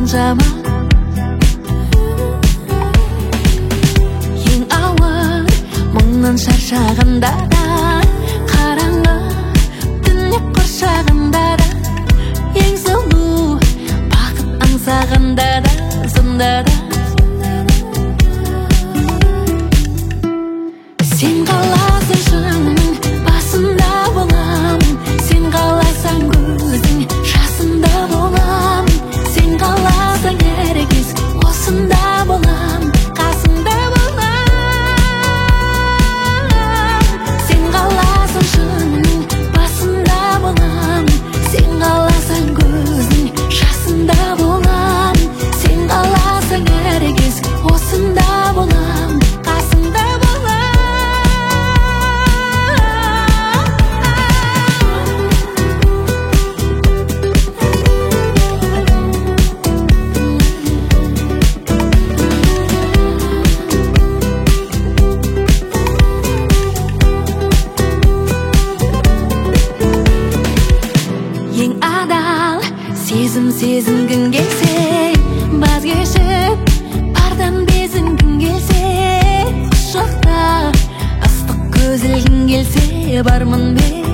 қаншама. Ең ауыр мұңнан шаршағанда да, қараңғы түнек қоршағанда да, ең сұлу бақыт аңсағанда да, сонда да сен қаласың шыңның басында боламын, сен қаласаң көзің жасында боламын, сен қаласаң әркез осында боламын, қасыңда боламын. Сен қаласың шыңның басында боламын, сен қаласаң көзің жасында боламын, сен қаласаң әркез осында боламын, қасыңда боламын. Ең адал сезінгің келсе, баз кешіп пардан безінгің келсе, құшақта ыстық көз ілгің келсе, бармын мен